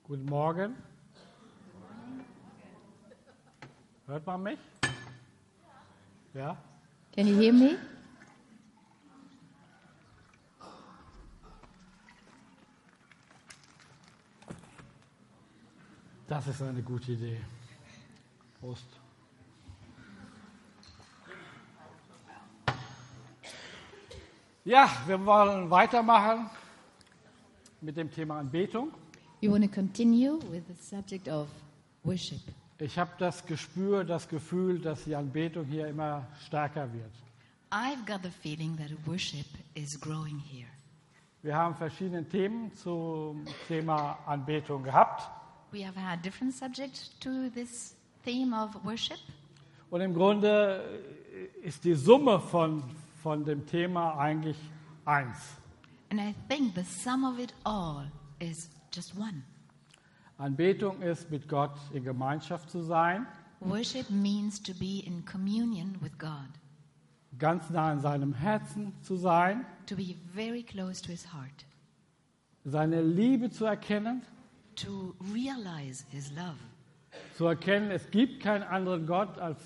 Guten Morgen. Hört man mich? Ja? Can you hear me? Das ist eine gute Idee. Prost. Ja, wir wollen weitermachen mit dem Thema Anbetung. We want to continue with the subject of worship. Ich habe das Gefühl, dass die Anbetung hier immer stärker wird. I've got the feeling that worship is growing here. Wir haben verschiedene Themen zum Thema Anbetung gehabt. We have had different subjects to this theme of worship. Und im Grunde ist die Summe von dem Thema eigentlich eins. And I think the sum of it all is just one. Anbetung ist, mit Gott in Gemeinschaft zu sein, Worship means to be in communion with God, ganz nah in seinem Herzen zu sein, to be very close to His heart, seine Liebe zu erkennen, to realize His love, zu erkennen, es gibt keinen anderen Gott als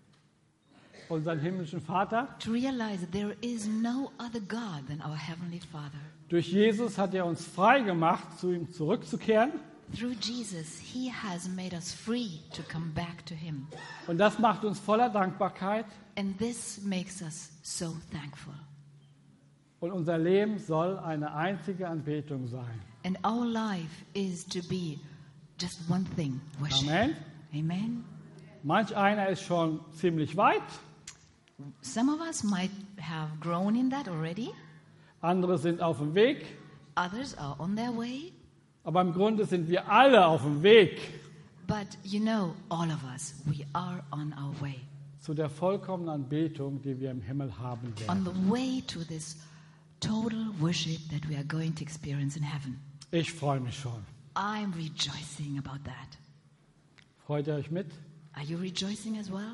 unseren himmlischen Vater. to realize that there is no other God than our Heavenly Father. Durch Jesus hat er uns frei gemacht, zu ihm zurückzukehren. Through Jesus, He has made us free to come back to Him. Und das macht uns voller Dankbarkeit. And this makes us so thankful. Und unser Leben soll eine einzige Anbetung sein. And our life is to be just one thing, worship. Amen. Amen. Manch einer ist schon ziemlich weit, Some of us might have grown in that already. andere sind auf dem Weg. Others are on their way. Aber im Grunde sind wir alle auf dem Weg But you know, all of us, we are on our way. zu der vollkommenen Anbetung, die wir im Himmel haben On werden. the way to this total worship that we are going to experience in heaven. Ich freue mich schon. I'm rejoicing about that. Freut ihr euch mit? Are you rejoicing as well?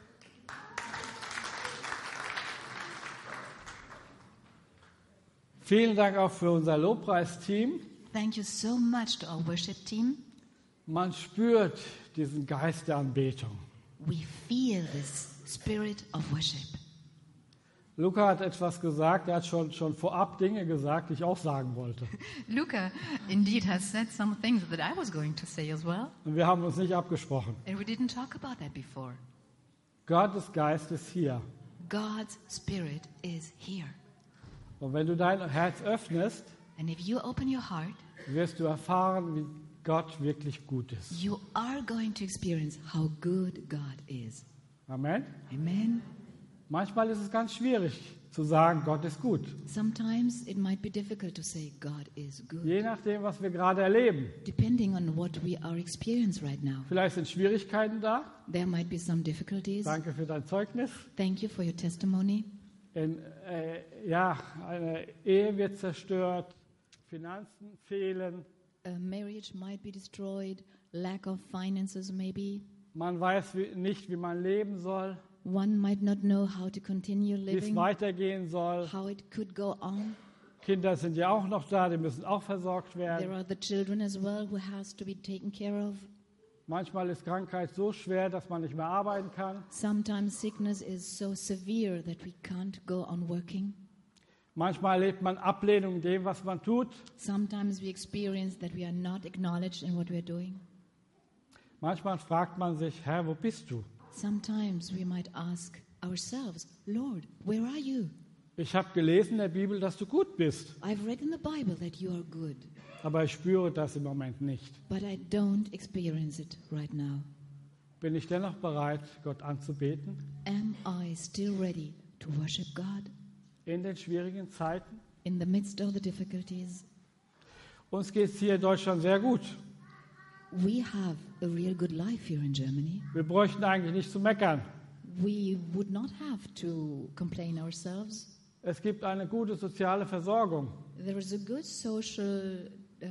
Vielen Dank auch für unser Lobpreisteam. Thank you so much to our worship team. Man spürt diesen Geist der Anbetung. We feel this spirit of worship. Luca hat etwas gesagt, er hat schon vorab Dinge gesagt, die ich auch sagen wollte. Luca indeed has said some things that I was going to say as well, Und wir haben uns nicht abgesprochen. and we didn't talk about that before. Gottes Geist ist hier. God's spirit is here. Und wenn du dein Herz öffnest, And if you open your heart, wirst du erfahren, wie Gott wirklich gut ist. you are going to experience how good God is. Amen. Amen. Manchmal ist es ganz schwierig zu sagen, Gott ist gut. Sometimes it might be difficult to say God is good, Je nachdem, was wir gerade erleben. depending on what we are experiencing right now. Vielleicht sind Schwierigkeiten da. There might be some difficulties. Danke für dein Zeugnis. Thank you for your testimony. Eine Ehe wird zerstört, Finanzen fehlen. A marriage might be destroyed, lack of finances maybe. Man weiß nicht, wie man leben soll, One might not know how to continue wie es living, weitergehen soll. how it could go on. Kinder sind ja auch noch da, die müssen auch versorgt There werden. are the children as well who has to be taken care of. Manchmal ist Krankheit so schwer, dass man nicht mehr arbeiten kann. Sometimes sickness is so severe that we can't go on working. Manchmal erlebt man Ablehnung in dem, was man tut. Sometimes we experience that we are not acknowledged in what we are doing. Manchmal fragt man sich, Herr, wo bist du? Sometimes we might ask ourselves, Lord, where are you? Ich habe gelesen in der Bibel, dass du gut bist, I've read in the Bible that you are good, aber ich spüre das im Moment nicht. but I don't experience it right now. Bin ich dennoch bereit, Gott anzubeten Am I still ready to worship God in den schwierigen Zeiten? in the midst of the difficulties? Uns geht es hier in Deutschland sehr gut. We have a real good life here in Germany. Wir bräuchten eigentlich nicht zu meckern. We would not have to complain ourselves. Es gibt eine gute soziale Versorgung. There is a good social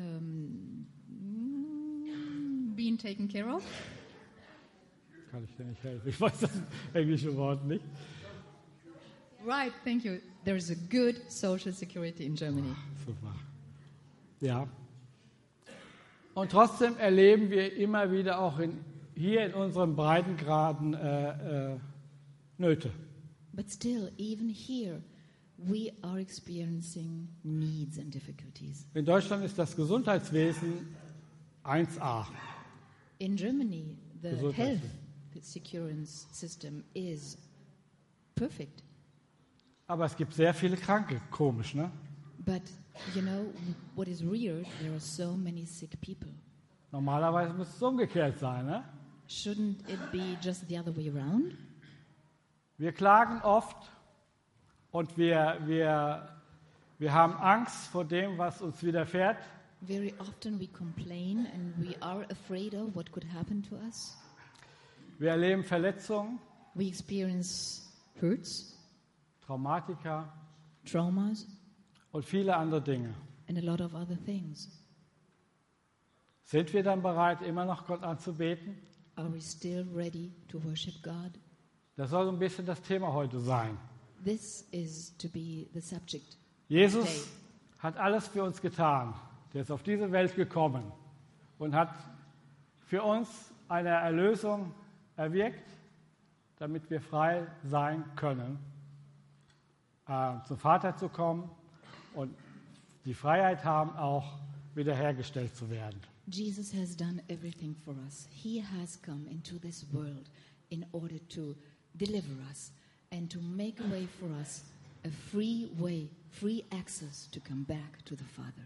being taken care of. Kann ich dir nicht helfen? Ich weiß das englische Wort nicht. Right, thank you. There is a good social security in Germany. Super. Ja. Und trotzdem erleben wir immer wieder auch hier in unseren Breitengraden Nöte. But still, even here, we are experiencing needs and difficulties. In Deutschland ist das Gesundheitswesen 1A. In Germany, the Gesundheitswesen. health security system is perfect. Aber es gibt sehr viele Kranke, komisch, ne? But you know what is weird? There are so many sick people. Normalerweise müsste es umgekehrt sein, ne? Shouldn't it be just the other way around? Wir klagen oft und wir haben Angst vor dem, was uns widerfährt. Very often we complain and we are afraid of what could happen to us. Wir erleben Verletzungen, We experience hurts, Traumatika traumas, und viele andere Dinge. and a lot of other things. Sind wir dann bereit, immer noch Gott anzubeten? Are we still ready to worship God? Das soll so ein bisschen das Thema heute sein. This is to be the subject. Jesus hat alles für uns getan. Der ist auf diese Welt gekommen und hat für uns eine Erlösung erwirkt, damit wir frei sein können, zum Vater zu kommen und die Freiheit haben, auch wiederhergestellt zu werden. Jesus has done everything for us. He has come into this world in order to deliver us and to make a way for us, a free way, free access to come back to the Father.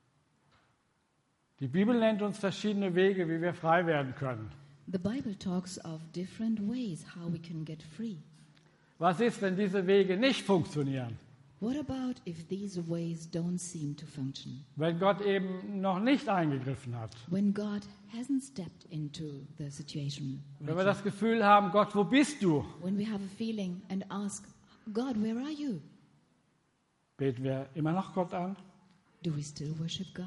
Die Bibel nennt uns verschiedene Wege, wie wir frei werden können. The Bible talks of different ways how we can get free. Was ist, wenn diese Wege nicht funktionieren? What about if these ways don't seem to function? Wenn Gott eben noch nicht eingegriffen hat? When God hasn't stepped into the situation. Wenn wir das Gefühl haben, Gott, wo bist du? When we have a feeling and ask, God, where are you? Beten wir immer noch Gott an? Do we still worship God?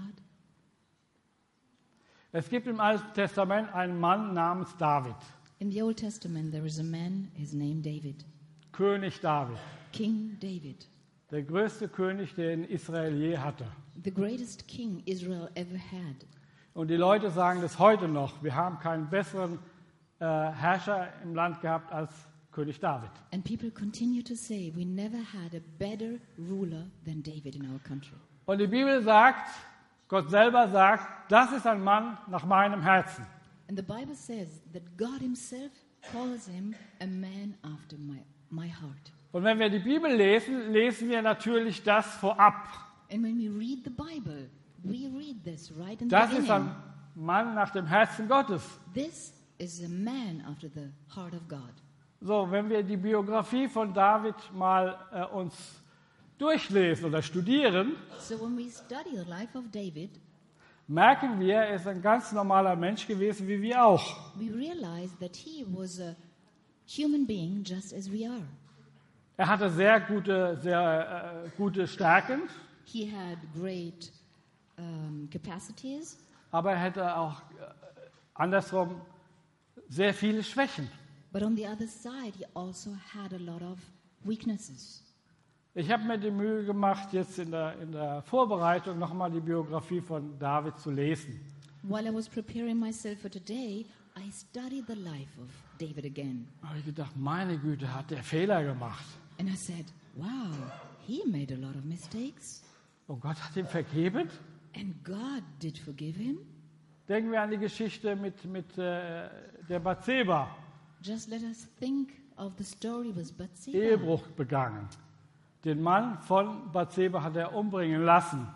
Es gibt im Alten Testament einen Mann namens David, In the Old Testament, there is a man, his name David, König David, King David, der größte König, den Israel je hatte. the greatest king Israel ever had. Und die Leute sagen das heute noch, wir haben keinen besseren Herrscher im Land gehabt als König David. And people continue to say, we never had a better ruler than David in our country. Und die Bibel sagt, Gott selber sagt, das ist ein Mann nach meinem Herzen. And the Bible says that God himself calls him a man after my heart. Und wenn wir die Bibel lesen, lesen wir natürlich das vorab. And when we read the Bible, we read this right in the Das ist beginning. ein Mann nach dem Herzen Gottes. This is a man after the heart of God. So, wenn wir die Biografie von David mal uns durchlesen oder studieren, So when we study the life of David, merken wir, er ist ein ganz normaler Mensch gewesen, wie wir auch. we realize that he was a human being just as we are. Er hatte sehr gute Stärken, He had great capacities, aber er hätte auch andersrum sehr viele Schwächen. but on the other side, he also had a lot of weaknesses. Ich habe mir die Mühe gemacht, jetzt in der Vorbereitung nochmal die Biografie von David zu lesen. While I was preparing myself for today, I studied the life of David again. Da habe ich gedacht, meine Güte, hat der Fehler gemacht. And I said, wow, he made a lot of mistakes. Und Gott hat ihm vergeben. And God did forgive him. Denken wir an die Geschichte mit der Bathseba, Just let us think of the story with Bathsheba. Ehebruch begangen. Den Mann von Bathseba hat er umbringen lassen.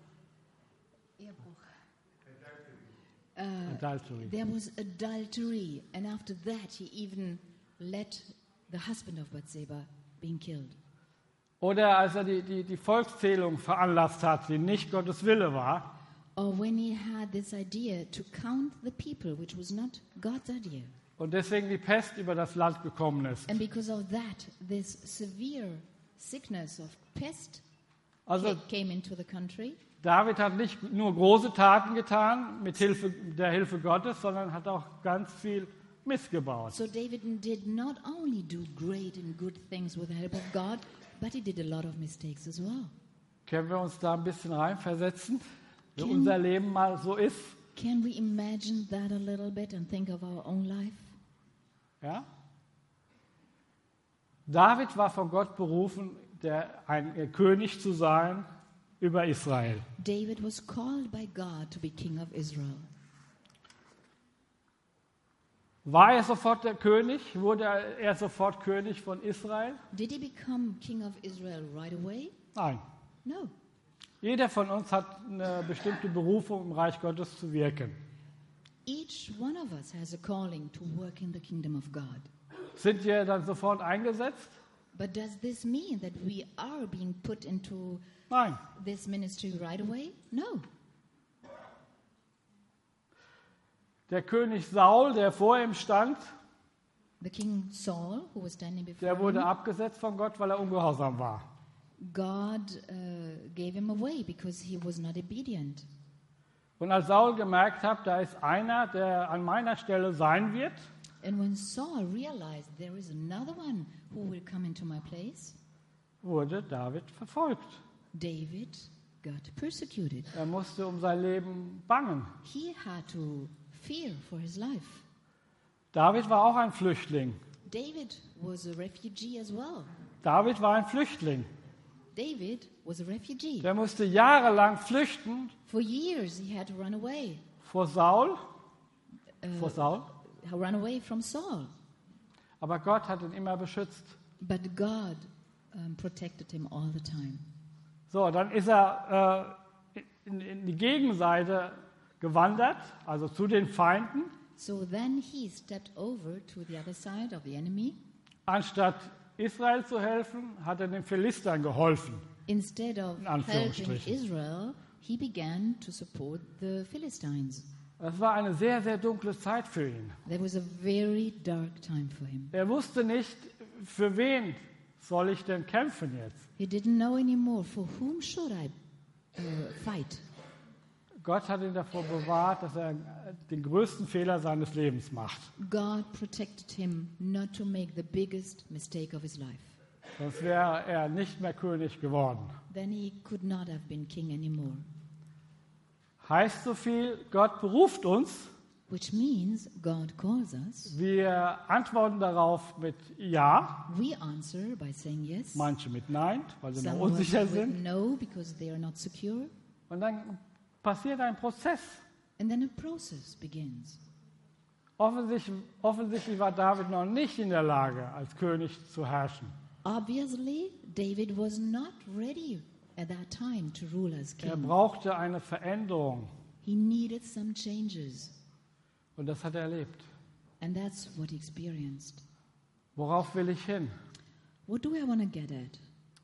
Adultery. There was adultery, and after that he even let the husband of Bathsheba being killed. Oder als er die Volkszählung veranlasst hat, die nicht Gottes Wille war, Or when he had this idea to count the people, which was not God's idea. und deswegen die Pest über das Land gekommen ist. And because of that, this severe sickness of pest Also came into the country. David hat nicht nur große Taten getan mit der Hilfe Gottes, sondern hat auch ganz viel missgebaut. So David did not only do great and good things with the help of God, but he did a lot of mistakes as well. Können wir uns da ein bisschen reinversetzen, wie unser Leben mal so ist? Can we imagine that a little bit and think of our own life? Ja? David war von Gott berufen, ein König zu sein über Israel. David was called by God to be king of Israel. War er sofort der König? Wurde er sofort König von Israel? Did he become king of Israel right away? Nein. No. Jeder von uns hat eine bestimmte Berufung, im Reich Gottes zu wirken. Each one of us has a calling to work in the kingdom of God. Sind wir dann sofort eingesetzt? But does this mean that we are being put into Nein. this ministry right away? No. Der König Saul, der vor ihm stand, The king Saul, who was standing before der wurde him, abgesetzt von Gott, weil er ungehorsam war. God gave him away because he was not obedient. Und als Saul gemerkt hat, da ist einer, der an meiner Stelle sein wird, And when Saul realized there is another one who will come into my place, wurde David verfolgt. David got persecuted. Er musste um sein Leben bangen. He had to fear for his life. David war auch ein Flüchtling. David was a refugee as well. David war ein Flüchtling. David was a refugee. Der musste jahrelang flüchten For years he had to run away. vor Saul. Run away from Saul. Aber Gott hat ihn immer beschützt. But God protected him all the time. So, dann ist er in die Gegenseite gewandert, also zu den Feinden. So then he stepped over to the other side of the enemy. Anstatt Israel zu helfen, hat er den Philistern geholfen. Instead of In helping Anführungsstrichen. Israel, he began to support the Philistines. Das war eine sehr, sehr dunkle Zeit für ihn. There was a very dark time for him. Er wusste nicht, für wen soll ich denn kämpfen jetzt. He didn't know anymore, for whom should I fight? Gott hat ihn davor bewahrt, dass er den größten Fehler seines Lebens macht. God protected him not to make the biggest mistake of his life. Sonst wäre er nicht mehr König geworden. Then he could not have been king anymore. Heißt so viel, Gott beruft uns. Which means God calls us. Wir antworten darauf mit Ja, We answer by saying yes. manche mit Nein, weil sie noch Some unsicher with sind. no, because they are not secure. Und dann passiert ein Prozess. And then a process begins. Offensichtlich war David noch nicht in der Lage, als König zu herrschen. Obviously, David was not ready at that time to rule as Er king. brauchte eine Veränderung. He needed some changes. Und das hat er erlebt. And that's what he experienced. Worauf will ich hin? What do I want to get at?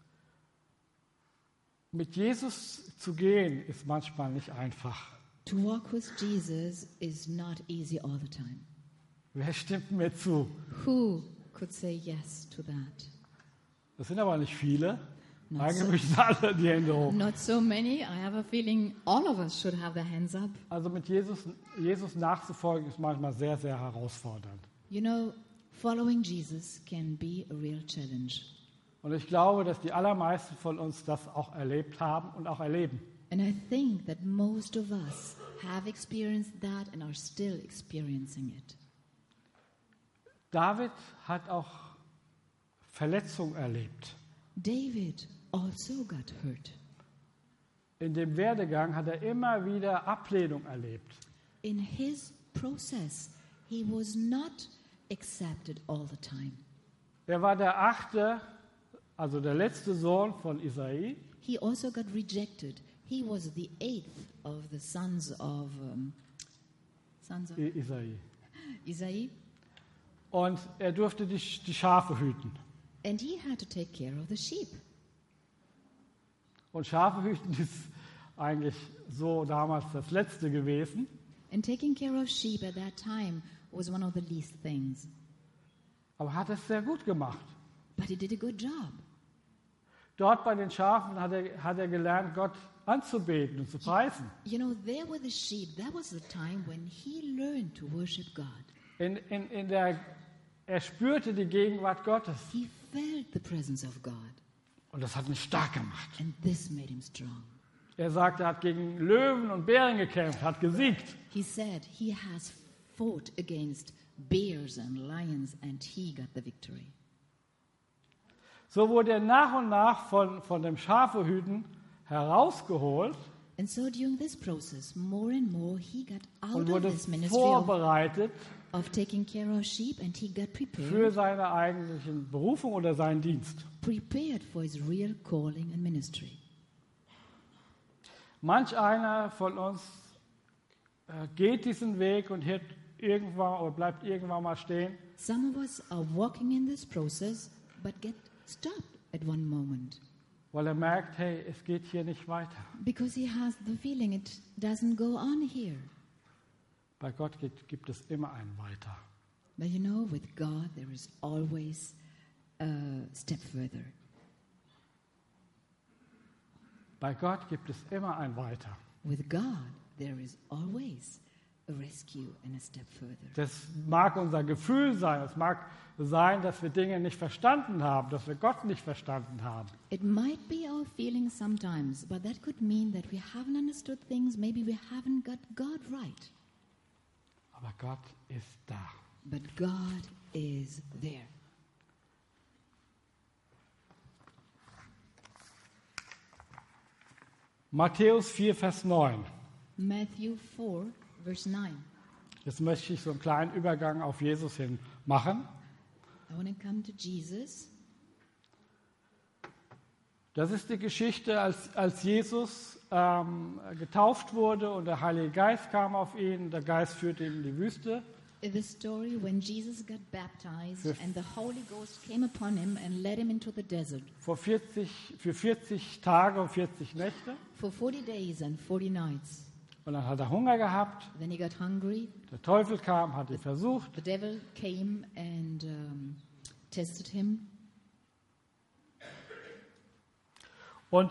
Mit Jesus zu gehen, ist manchmal nicht einfach. To walk with Jesus is not easy all the time. Wer stimmt mir zu? Who could say yes to that? Das sind aber nicht viele. Not Eigentlich so, müssen alle die Hände hoch. not so many. I have a feeling all of us should have their hands up. Also mit Jesus nachzufolgen, ist manchmal sehr, sehr herausfordernd. You know, following Jesus can be a real challenge. Und ich glaube, dass die allermeisten von uns das auch erlebt haben und auch erleben. And I think that most of us have experienced that and are still experiencing it. David hat auch Verletzung erlebt. David also got hurt. In dem Werdegang hat er immer wieder Ablehnung erlebt. In his process, he was not accepted all the time. Er war der 8., also der letzte Sohn von Isai. He also got rejected. He was the 8th of the sons of Isai. Isai, Und er durfte die Schafe hüten. and he had to take care of the sheep. Und Schafe hüten ist eigentlich so damals das Letzte gewesen. And taking care of sheep at that time was one of the least things. Aber hat es sehr gut gemacht. But he did a good job. Dort bei den Schafen hat er gelernt, Gott anzubeten und zu preisen. You know, there with the sheep, that was the time when he learned to worship God. Er spürte die Gegenwart Gottes. He felt the presence of God, Und das hat ihn stark gemacht. and this made him strong. Er sagt, er hat gegen Löwen und Bären gekämpft, hat gesiegt. He said he has fought against bears and lions and he got the victory. So wurde er nach und nach von dem Schafehüten herausgeholt And so during this process, more and more, he got out und of wurde this ministry vorbereitet of taking care of sheep, and he got für prepared, seine eigentliche Berufung oder seinen Dienst. prepared for his real calling and ministry. Manch einer von uns geht diesen Weg und hört irgendwann oder bleibt irgendwann mal stehen. Some of us are walking in this process, but get stopped at one moment Weil er merkt, hey, es geht hier nicht weiter. because he has the feeling it doesn't go on here. Bei Gott gibt es immer ein Weiter. But you know, with God, there is always a step further. Bei Gott gibt es immer ein Weiter. With God, there is always a rescue and a step further. Das mag unser Gefühl sein. Es mag sein, dass wir Dinge nicht verstanden haben, dass wir Gott nicht verstanden haben. It might be our feeling sometimes, but that could mean that we haven't understood things. Maybe we haven't got God right. Aber Gott ist da. But God is there. Matthäus 4, Vers 9. Matthew 4, verse 9. Jetzt möchte ich so einen kleinen Übergang auf Jesus hin machen. I want to come to Jesus. Das ist die Geschichte, als Jesus getauft wurde und der Heilige Geist kam auf ihn. Der Geist führte ihn in die Wüste. The story when Jesus got baptized Für- and the Holy Ghost came upon him and led him into the desert Für 40 Tage und 40 Nächte. for 40 days and 40 nights. Und dann hat er Hunger gehabt. Then he got hungry. Der Teufel kam, hat ihn versucht. The devil came and tested him. Und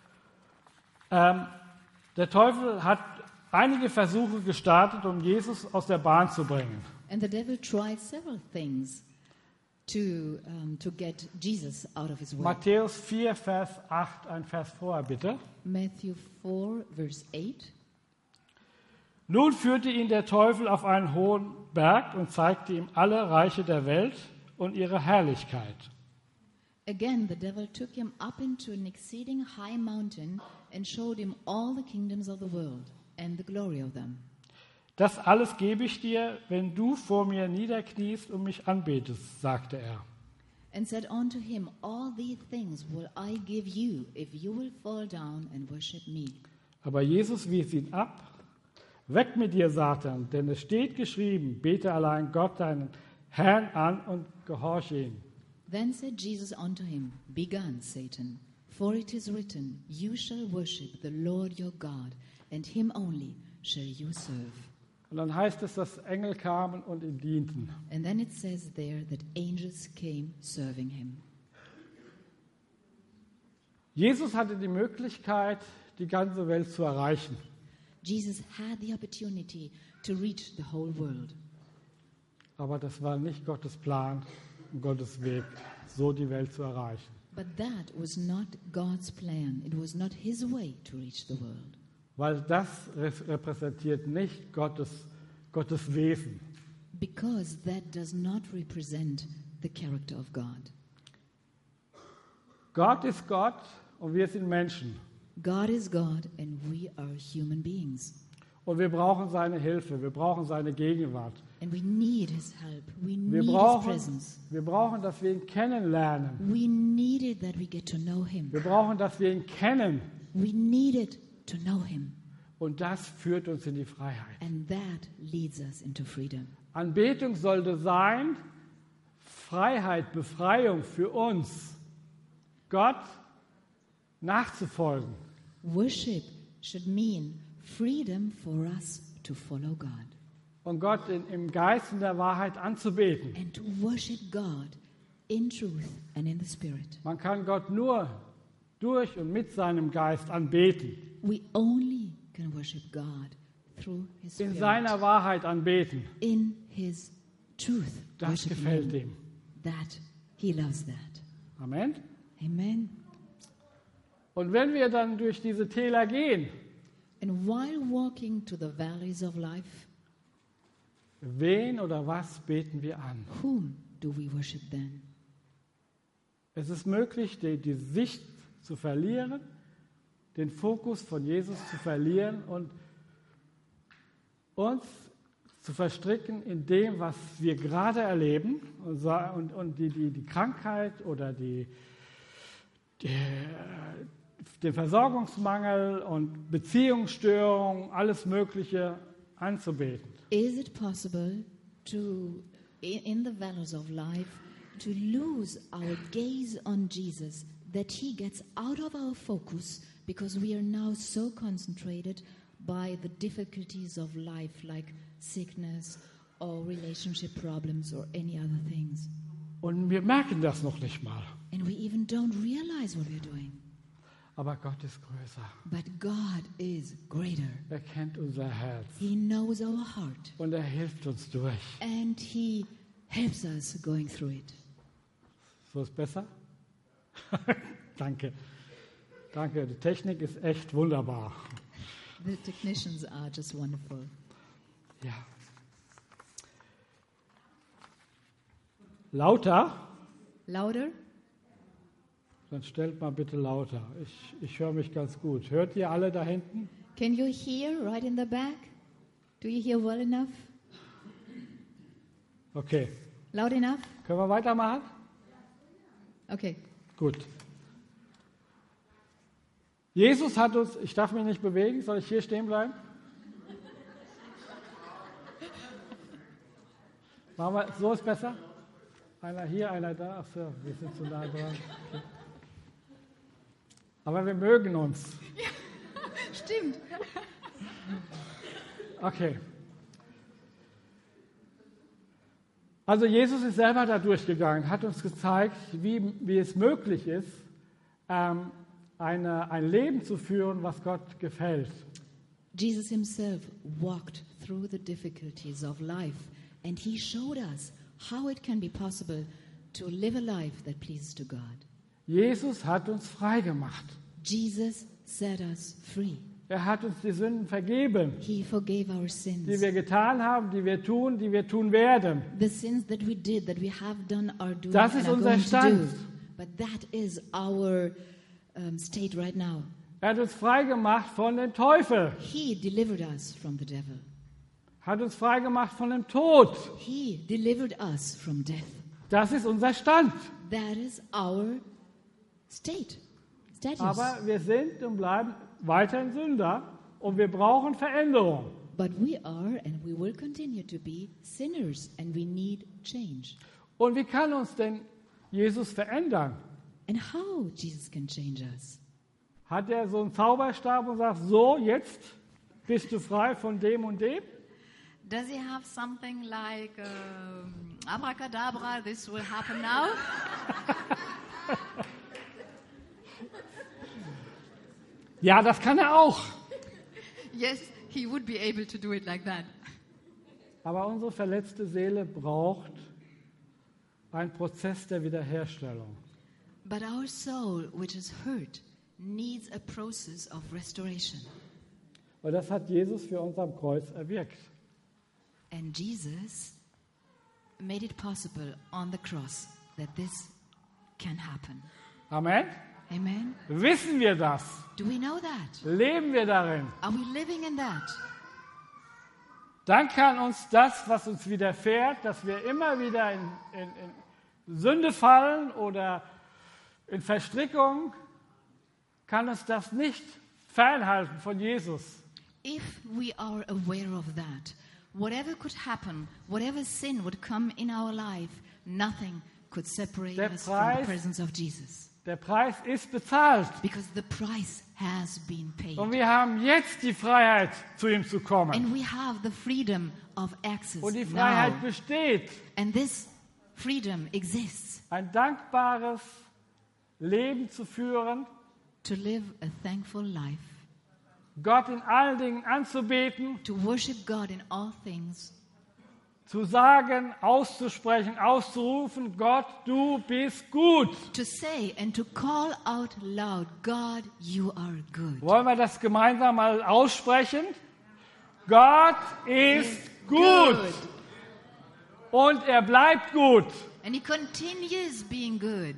der Teufel hat einige Versuche gestartet, um Jesus aus der Bahn zu bringen. And the devil tried several things to get Jesus out of his way. Matthäus 4, Vers 8, ein Vers vorher bitte. Matthew 4, verse 8. Nun führte ihn der Teufel auf einen hohen Berg und zeigte ihm alle Reiche der Welt und ihre Herrlichkeit. Again, the devil took him up into an exceeding high mountain and showed him all the kingdoms of the world and the glory of them. Das alles gebe ich dir, wenn du vor mir niederkniest und mich anbetest, sagte er. And said unto him, all these things will I give you, if you will fall down and worship me. Aber Jesus wies ihn ab. Weg mit dir, Satan, denn es steht geschrieben, bete allein Gott, deinen Herrn an und gehorche ihm. Then said Jesus unto him, begone, Satan, for it is written, you shall worship the Lord your God, and him only shall you serve. Und dann heißt es, dass Engel kamen und ihm dienten. And then it says there that angels came serving him. Jesus hatte die Möglichkeit, die ganze Welt zu erreichen. Jesus had the opportunity to reach the whole world. Aber das war nicht Gottes Plan und Gottes Weg, so die Welt zu erreichen. But that was not God's plan. It was not his way to reach the world. Weil das repräsentiert nicht Gottes Wesen. Because that does not represent the character of God. Gott ist Gott und wir sind Menschen. God is God and we are human beings. Und wir brauchen seine Hilfe, wir brauchen seine Gegenwart. And we need his help. We Wir need his brauchen, presence. dass wir ihn kennenlernen. We need it that we get to know him. Wir brauchen, dass wir ihn kennen. We need it to know him. Und das führt uns in die Freiheit. And that leads us into freedom. Anbetung sollte sein, Freiheit, Befreiung für uns, Gott nachzufolgen. Worship should mean freedom for us to follow God Und Gott im Geist und der Wahrheit anzubeten. and to worship God in truth and in the Spirit. Man kann Gott nur durch und mit seinem Geist anbeten, We only can worship God through His in Spirit, seiner Wahrheit anbeten. in His truth. Das Worship gefällt Him. ihm. That He loves that. Amen. Amen. Und wenn wir dann durch diese Täler gehen, And while walking to the valleys of life, wen oder was beten wir an? whom do we worship then? Es ist möglich, die Sicht zu verlieren, den Fokus von Jesus zu verlieren und uns zu verstricken in dem, was wir gerade erleben und die Krankheit oder den Versorgungsmangel und Beziehungsstörungen, alles Mögliche anzubeten. Is it possible to, in the valleys of life, to lose our gaze on Jesus, that he gets out of our focus because we are now so concentrated by the difficulties of life, like sickness or relationship problems or any other things? Und wir merken das noch nicht mal. And we even don't realize what we're doing. Aber Gott ist größer. But God is greater. Er kennt unser Herz. He knows our heart. Und er hilft uns durch. And he helps us going through it. So ist besser? Danke. Danke. Die Technik ist echt wunderbar. The technicians are just wonderful. Ja. Lauter? Louder? Dann stellt mal bitte lauter. Ich höre mich ganz gut. Hört ihr alle da hinten? Can you hear right in the back? Do you hear well enough? Okay. Loud enough? Können wir weitermachen? Okay. Gut. Jesus hat uns, ich darf mich nicht bewegen, soll ich hier stehen bleiben? Machen wir, so ist besser? Einer hier, einer da. Ach so, wir sind zu nah dran. Okay. Aber wir mögen uns. Ja, stimmt. Okay. Also Jesus ist selber da durchgegangen, hat uns gezeigt, wie es möglich ist, ein Leben zu führen, was Gott gefällt. Jesus himself walked through the difficulties of life, and he showed us how it can be possible to live a life that pleases to God. Jesus hat uns frei gemacht. Jesus set us free. Er hat uns die Sünden vergeben, He forgave our die sins. wir getan haben, die wir tun werden. The sins that we did, that we have done, are doing, Das and ist are unser going to Stand. do. But that is our state right now. Er hat uns frei gemacht von dem Teufel, He delivered us from the devil. hat uns frei gemacht von dem Tod. He delivered us from death. Das ist unser Stand. That is our state. Status. Aber wir sind und bleiben weiterhin Sünder und wir brauchen Veränderung. But we are and we will continue to be sinners, and we need change. Und wie kann uns denn Jesus verändern? And how Jesus can change us? Hat er so einen Zauberstab und sagt, so, jetzt bist du frei von dem und dem? Does he have something like abracadabra, this will happen now? Ja, das kann er auch. Yes, he would be able to do it like that. Aber unsere verletzte Seele braucht einen Prozess der Wiederherstellung. But our soul, which is hurt, needs a process of restoration. Und das hat Jesus für uns am Kreuz erwirkt. And Jesus made it possible on the cross that this can happen. Amen? Amen? Wissen wir das? Do we know that? Leben wir darin? Are we living in that? Dann kann uns das, was uns widerfährt, dass wir immer wieder in Sünde fallen oder in Verstrickung, kann uns das nicht fernhalten von Jesus. If we are aware of that, whatever could happen, whatever sin would come in our life, nothing could separate Der us from Preis- the presence of Jesus. Der Preis ist bezahlt. Because the price has been paid. Und wir haben jetzt die Freiheit, zu ihm zu kommen. And we have the freedom of access Und die Freiheit now. besteht, And this freedom exists ein dankbares Leben zu führen, to live a thankful life, Gott in allen Dingen anzubeten to worship God in all things, zu sagen, auszusprechen, auszurufen, Gott, du bist gut. To say and to call out loud, God, you are good. Wollen wir das gemeinsam mal aussprechen? Gott ist gut. Und er bleibt gut. And he continues being good.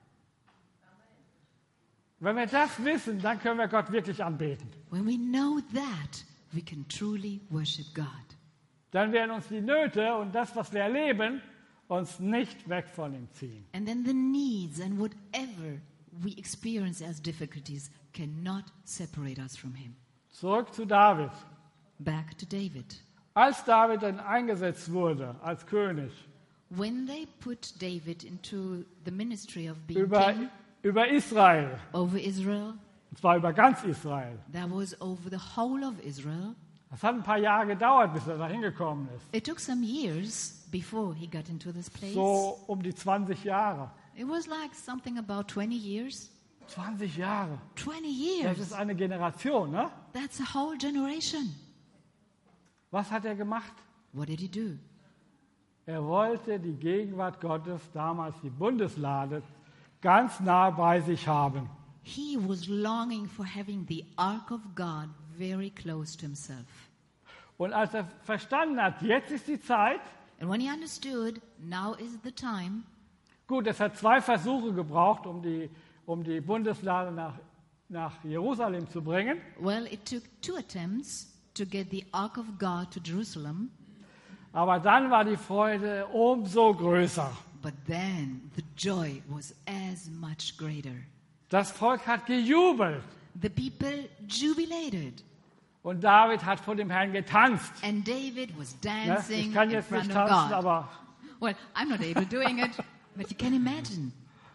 Wenn wir das wissen, dann können wir Gott wirklich anbeten. When we know that, we can truly worship God. Dann werden uns die Nöte und das, was wir erleben, uns nicht weg von ihm ziehen. And then the needs and whatever we experience as difficulties cannot separate us from him. Zurück zu David. Back to David. Als David dann eingesetzt wurde als König When they put David into the ministry of being king über Israel, over Israel, und zwar über ganz Israel, that was over the whole of Israel. das hat ein paar Jahre gedauert, bis er da hingekommen ist. It took some years before he got into this place. So um die 20 Jahre. It was like something about 20 years. 20 Jahre. 20 Das ist years. eine Generation, ne? That's a whole generation. Was hat er gemacht? What did he do? Er wollte die Gegenwart Gottes, damals die Bundeslade, ganz nah bei sich haben. He was longing for having the ark of God very close to himself. Und als er verstanden hat, jetzt ist die Zeit, And when he understood, now is the time, gut, es hat 2 Versuche gebraucht, um die Bundeslade nach Jerusalem zu bringen. well, it took 2 attempts to get the ark of God to Jerusalem, Aber dann war die Freude umso größer. but then the joy was as much greater. Das Volk hat gejubelt The people jubilated, und David hat vor dem Herrn getanzt. and David was Ne? dancing Ich kann in jetzt front nicht of tanzen, God. aber Well, I'm not able doing it, but you can imagine.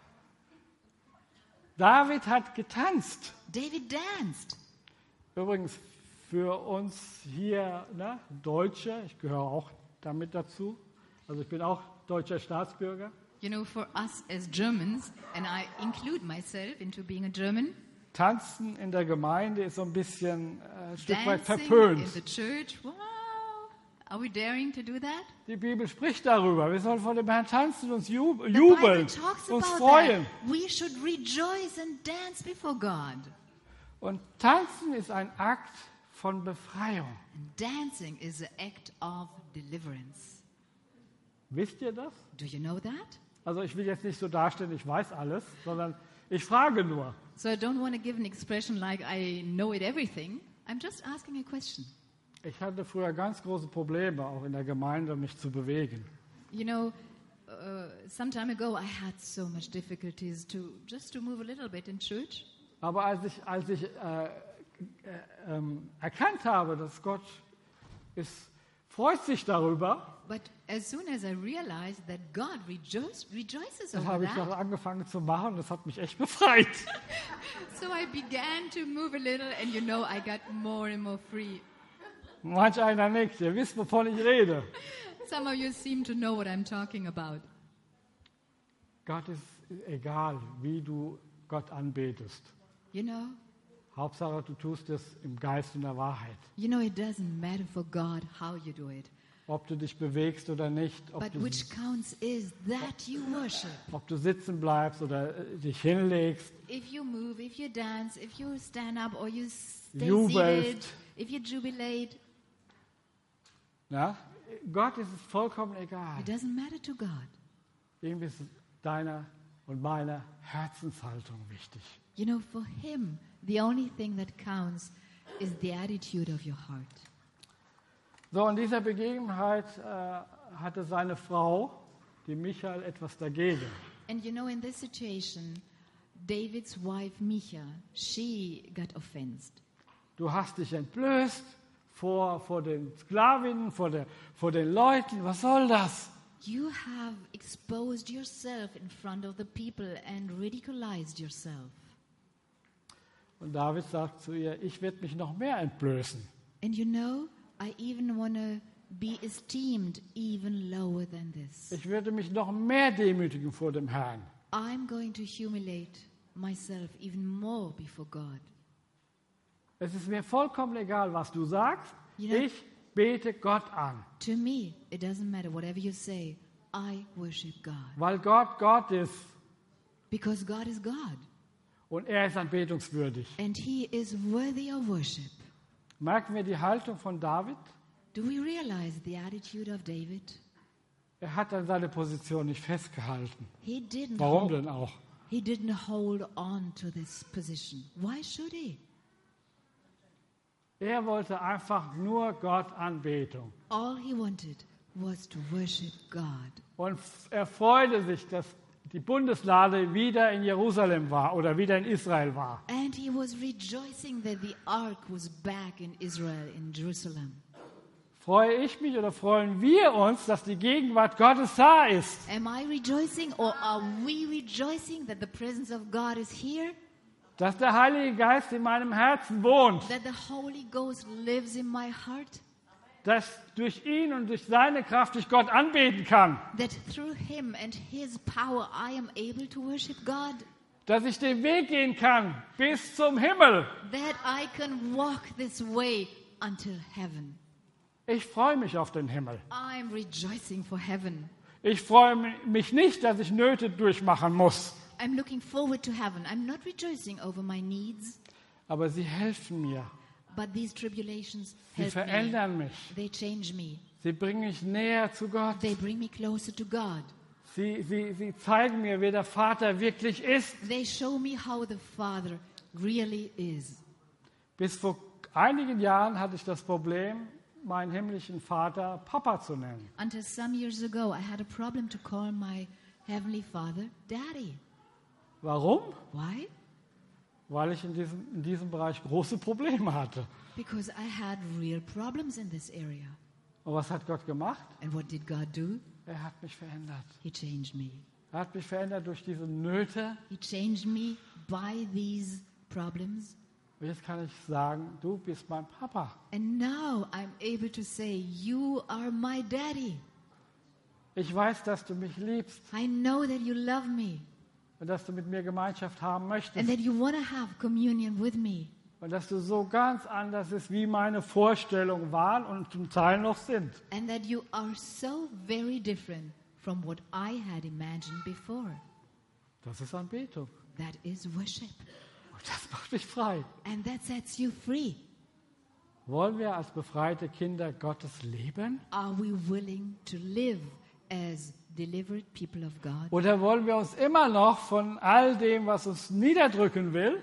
David hat getanzt. David danced. Übrigens für uns hier, ne, Deutsche, ich gehöre auch damit dazu, also ich bin auch deutscher Staatsbürger. You know, for us as Germans, and I include myself into being a German, Tanzen in der Gemeinde ist so ein bisschen ein Stück weit dancing verpönt. in the church, wow. Are we daring to do that? Die Bibel spricht darüber. Wir sollen vor dem Herrn tanzen und uns The jubeln, Bible talks uns about freuen. that. We should rejoice and dance before God. Und tanzen ist ein Akt von Befreiung. And dancing is an act of deliverance. Wisst ihr das? Do you know that? Also ich will jetzt nicht so darstellen, ich weiß alles, sondern ich frage nur. So I don't want to give an expression like I know it everything. I'm just asking a question. Ich hatte früher ganz große Probleme, auch in der Gemeinde, mich zu bewegen. You know, some time ago I had so much difficulties to move a little bit in church. Aber als ich erkannt habe, dass Gott freut sich darüber, But as soon as I realized that God rejoices dann over habe ich das that, angefangen zu machen. Das hat mich echt befreit. so I began to move a little, and you know, I got more and more free. Manch einer nicht. Ihr wisst, wovon ich rede. Some of you seem to know what I'm talking about. Gott ist egal, wie du Gott anbetest. You know, Hauptsache, du tust es im Geist und der Wahrheit. it doesn't matter for God how you do it. Ob du dich bewegst oder nicht, But which counts is that you worship. ob du sitzen bleibst oder dich hinlegst, If you move, if you dance, if you stand up or you stay Jubelst. seated, if you jubilate, ja? Gott ist es vollkommen egal. it doesn't matter to God. Ihm ist deiner und meiner Herzenshaltung wichtig. You know, for Him, the only thing that counts is the attitude of your heart. So, in dieser Begebenheit hatte seine Frau, die Michael, etwas dagegen. And you know, in this situation, David's wife, Micha, she got offended. Du hast dich entblößt vor den Sklavinnen, vor den Leuten. Was soll das? You have exposed yourself in front of the people and ridiculized yourself. Und David sagt zu ihr, ich werde mich noch mehr entblößen. And you know, I even want to be esteemed even lower than this. Ich werde mich noch mehr demütigen vor dem Herrn. I'm going to humiliate myself even more before God. Es ist mir vollkommen egal, was du sagst. You know- Ich bete Gott an, To me, it doesn't matter whatever you say. I worship God. weil Gott Gott ist Because God is God. und er ist anbetungswürdig. And He is worthy of worship. Merken wir die Haltung von David? Do we realize the attitude of David? Er hat an seine Position nicht festgehalten. He didn't Warum hold, denn auch? he didn't hold on to this position. Why should he? Er wollte einfach nur Gott Anbetung. All he wanted was to worship God. Und er freute sich, dass die Bundeslade wieder in Jerusalem war oder wieder in Israel war. And he was rejoicing that the ark was back in Israel, in Jerusalem. Freue ich mich oder freuen wir uns, dass die Gegenwart Gottes da ist? Am I rejoicing or are we rejoicing that the presence of God is here? Dass der Heilige Geist in meinem Herzen wohnt? That the Holy Ghost lives in my heart? Dass durch ihn und durch seine Kraft ich Gott anbeten kann? That through him and his power I am able to worship God? Dass ich den Weg gehen kann bis zum Himmel? That I can walk this way until heaven? Ich freue mich auf den Himmel. I'm rejoicing for heaven. Ich freue mich nicht, dass ich Nöte durchmachen muss. I'm looking forward to heaven. I'm not rejoicing over my needs, Aber sie helfen mir. but these tribulations Sie help me. verändern mich. They change me. Sie bringen mich näher zu Gott. They bring me closer to God. Sie zeigen mir, wer der Vater wirklich ist. They show me how the Father really is. Bis vor einigen Jahren hatte ich das Problem, meinen himmlischen Vater Papa zu nennen. Until some years ago, I had a problem to call my Heavenly Father Daddy. Warum? Why? Weil ich in diesem Bereich große Probleme hatte. Because I had real problems in this area. Und was hat Gott gemacht? And what did God do? Er hat mich verändert. He changed me. Er hat mich verändert durch diese Nöte. He changed me by these problems. Und jetzt kann ich sagen, du bist mein Papa. And now I'm able to say, you are my daddy. Ich weiß, dass du mich liebst I know that you love me und dass du mit mir Gemeinschaft haben and möchtest. that you want to have communion with me. Und dass du so ganz anders bist, wie meine Vorstellungen waren und zum Teil noch sind. And that you are so very different from what I had imagined before. Das ist Anbetung. That is worship. Und das macht mich frei. And that sets you free. Wollen wir als befreite Kinder Gottes leben? Are we willing to live as delivered people of God? Oder wollen wir uns immer noch von all dem, was uns niederdrücken will,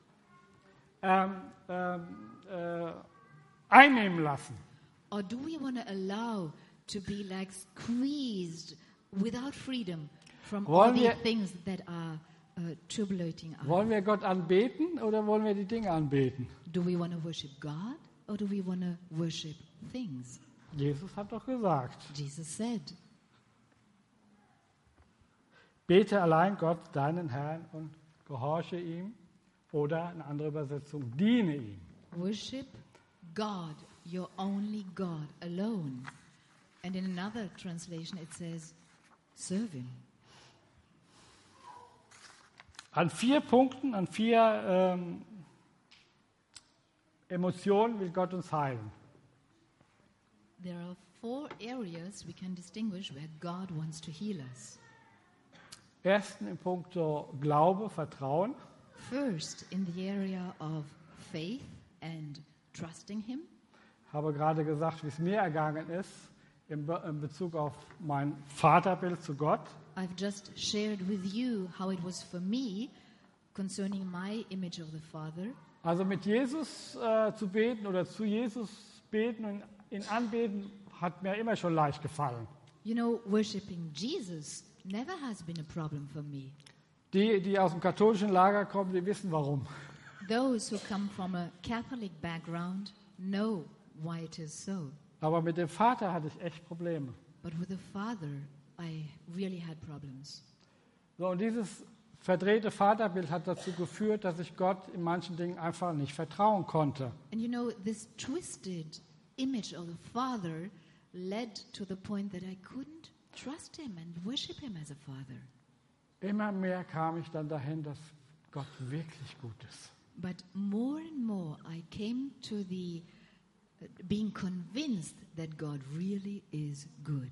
einnehmen lassen? Or do we want to allow to be like squeezed without freedom from all Wollen the wir- things that are tribulating us? Wollen wir Gott anbeten oder wollen wir die Dinge anbeten? Do we want to worship God or do we want to worship things? Jesus hat doch gesagt, Jesus said, bete allein Gott, deinen Herrn, und gehorche ihm. Oder eine andere Übersetzung, diene ihm. worship God, your only God alone. And in another translation it says, serve him. An 4 Punkten, an 4 Emotionen will Gott uns heilen. There are 4 areas we can distinguish where God wants to heal us. Erstens in puncto Glaube, Vertrauen. First, in the area of faith and trusting him. Ich habe gerade gesagt, wie es mir ergangen ist in Bezug auf mein Vaterbild zu Gott. I've just shared with you how it was for me concerning my image of the Father. Also mit Jesus zu beten oder zu Jesus beten und ihn anbeten, hat mir immer schon leicht gefallen. You know, worshiping Jesus never has been a problem for me. Die aus dem katholischen Lager kommen, die wissen warum. Those who come from a Catholic background know why it is so. Aber mit dem Vater hatte ich echt Probleme. But with the Father, I really had problems. So, und dieses verdrehte Vaterbild hat dazu geführt, dass ich Gott in manchen Dingen einfach nicht vertrauen konnte. And you know, this twisted image of the Father led to the point that I couldn't trust him and worship him as a father. Immer mehr kam ich dann dahin, dass Gott wirklich gut ist. But more and more I came to the being convinced that God really is good.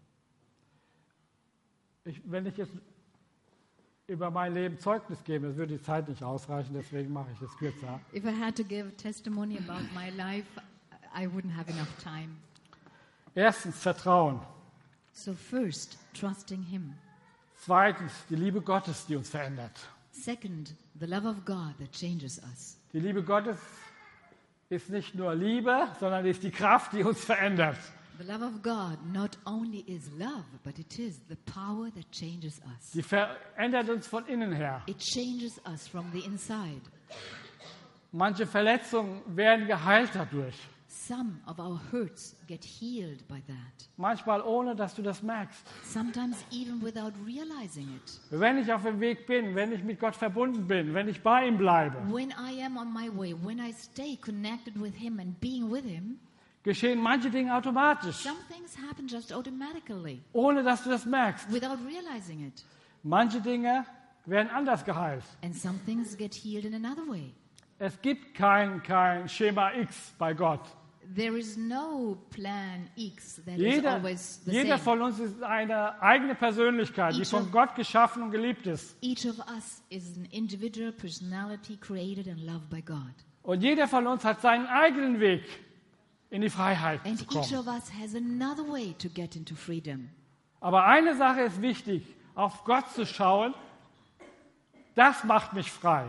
Wenn ich jetzt über mein Leben Zeugnis gebe, das würde die Zeit nicht ausreichen, deswegen mache ich es kürzer. If I had to give testimony about my life, I wouldn't have enough time. Erstens Vertrauen. So first, trusting Him. Zweitens die Liebe Gottes, die uns verändert. Second, the love of God that changes us. Die Liebe Gottes ist nicht nur Liebe, sondern ist die Kraft, die uns verändert. The love of God not only is love, but it is the power that changes us. Die verändert uns von innen her. It changes us from the inside. Manche Verletzungen werden geheilt dadurch. Some of our hurts get healed by that. Manchmal ohne, dass du das merkst. Sometimes even without realizing it. Wenn ich auf dem Weg bin, wenn ich mit Gott verbunden bin, wenn ich bei ihm bleibe, When I am on my way, when I stay connected with Him and being with Him, geschehen manche Dinge automatisch, some things happen just automatically, ohne dass du das merkst. without realizing it. Manche Dinge werden anders geheilt. And some things get healed in another way. Es gibt kein Schema X bei Gott. There is no plan X that is Jeder always the jeder same. von uns ist eine eigene Persönlichkeit, die Each von of- Gott geschaffen und geliebt ist. Each of us is an individual personality created and loved by God. Und jeder von uns hat seinen eigenen Weg in die Freiheit And zu each kommen. of us has another way to get into freedom. Aber eine Sache ist wichtig, auf Gott zu schauen, das macht mich frei.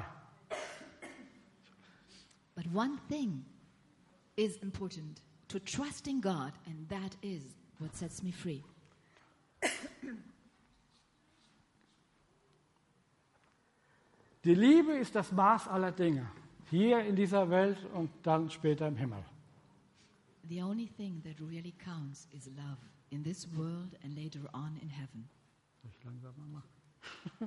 But one thing is important, to trust in God, and that is what sets me free. Die Liebe ist das Maß aller Dinge, hier in dieser Welt und dann später im Himmel. The only thing that really counts is love in this world and later on in heaven. Soll ich langsamer machen?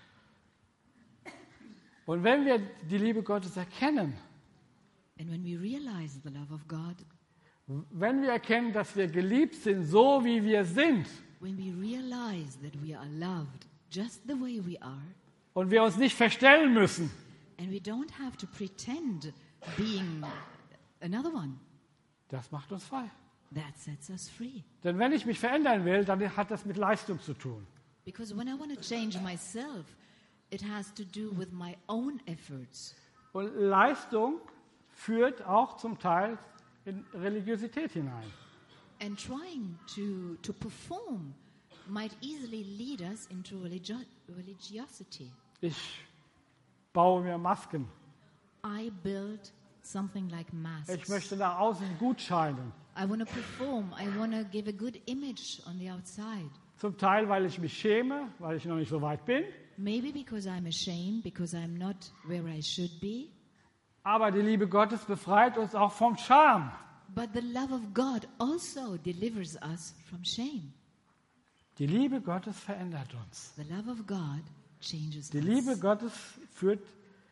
Und wenn wir die Liebe Gottes erkennen, And when we realize the love of God, wenn wir erkennen, dass wir geliebt sind, so wie wir sind, when we realize that we are loved just the way we are, und wir uns nicht verstellen müssen, and we don't have to pretend being another one, das macht uns frei. that sets us free. Denn wenn ich mich verändern will, dann hat das mit Leistung zu tun. Because when I want to change myself, it has to do with my own efforts. Und Leistung führt auch zum Teil in Religiosität hinein. And trying to perform might easily lead us into religiosity. Ich baue mir Masken. I build something like masks. Ich möchte nach außen gut scheinen. I want to perform. I want to give a good image on the outside. Zum Teil, weil ich mich schäme, weil ich noch nicht so weit bin. Maybe because I'm ashamed, because I'm not where I should be. Aber die Liebe Gottes befreit uns auch vom Scham. But the love of God also delivers us from shame. Die Liebe Gottes verändert uns. The love of God changes Die us. Liebe Gottes führt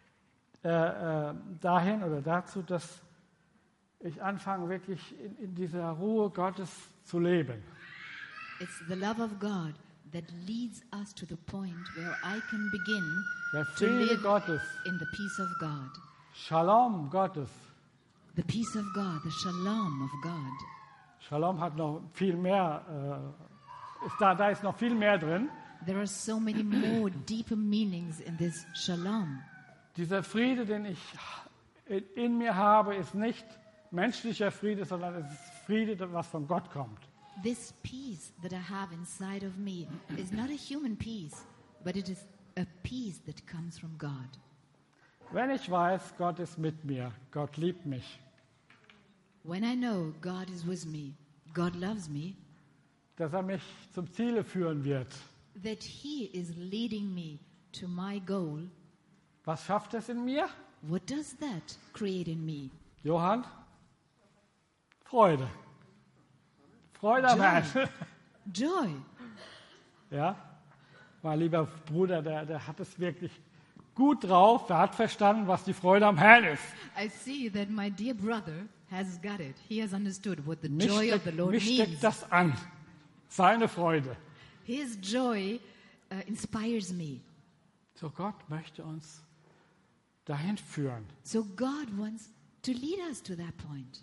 dahin oder dazu, dass ich anfange, wirklich in dieser Ruhe Gottes zu leben. It's the love of God that leads us to the point where I can begin Der to Friede live Gottes, in the peace of God. Shalom Gottes. The peace of God, the shalom of God. Shalom hat noch viel mehr, da ist noch viel mehr drin. There are so many more deeper meanings in this shalom. Dieser Friede, den ich in mir habe, ist nicht menschlicher Friede, sondern es ist Friede, was von Gott kommt. This peace that I have inside of me is not a human peace, but it is a peace that comes from God. Wenn ich weiß, Gott ist mit mir, Gott liebt mich, When I know God is with me, God loves me, dass er mich zum Ziele führen wird, that He is leading me to my goal, was schafft es in mir? what does that create in me? Johann? Freude. Freude am Joy. Herrn. Joy. Ja? Mein lieber Bruder, der hat es wirklich gut drauf. Der hat verstanden, was die Freude am Herrn ist. I see that my dear brother has got it. He has understood what the Mich joy of the Lord steckt means. das an. Seine Freude. His joy inspires me. So Gott möchte uns dahin führen, So God wants to lead us to that point.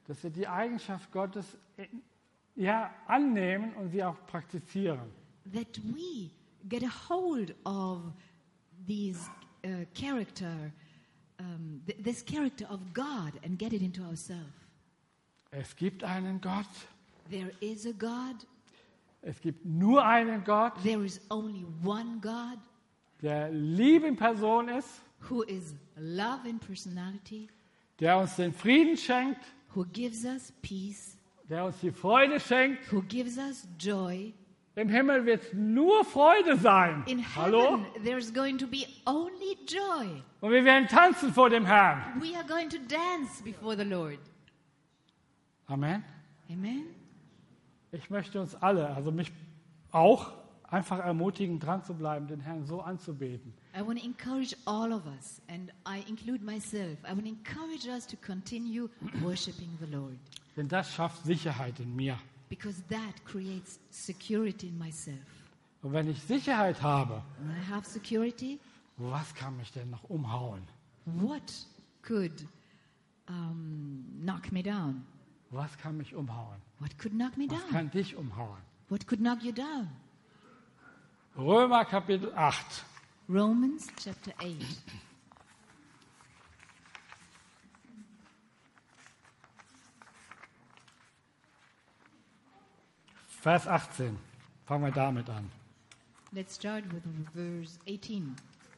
dass wir die Eigenschaft Gottes annehmen und sie auch praktizieren. That we get a hold of these character, this character of God and get it into ourselves. Es gibt einen Gott. There is a God. Es gibt nur einen Gott, There is only one God der Liebe in Person ist, who is love in personality, der uns den Frieden schenkt, who gives us peace, der uns die Freude schenkt. who gives us joy. Im Himmel wird nur Freude sein. In Hallo? heaven, there's going to be only joy. Und wir werden tanzen vor dem Herrn. We are going to dance before the Lord. Amen. Amen. Ich möchte uns alle, also mich auch, einfach ermutigen, dran zu bleiben, den Herrn so anzubeten. I want to encourage all of us, and I include myself. I want to encourage us to continue worshiping the Lord, Denn das schafft Sicherheit in mir. because that creates security in myself. Und wenn ich Sicherheit habe, When I have security, was kann mich denn noch umhauen? what could knock me down? Was kann mich umhauen? What could knock me Was down? kann dich umhauen? What could knock you down? Römer Kapitel 8. Romans chapter 8. Vers 18. Fangen wir damit an. Let's start with verse 18.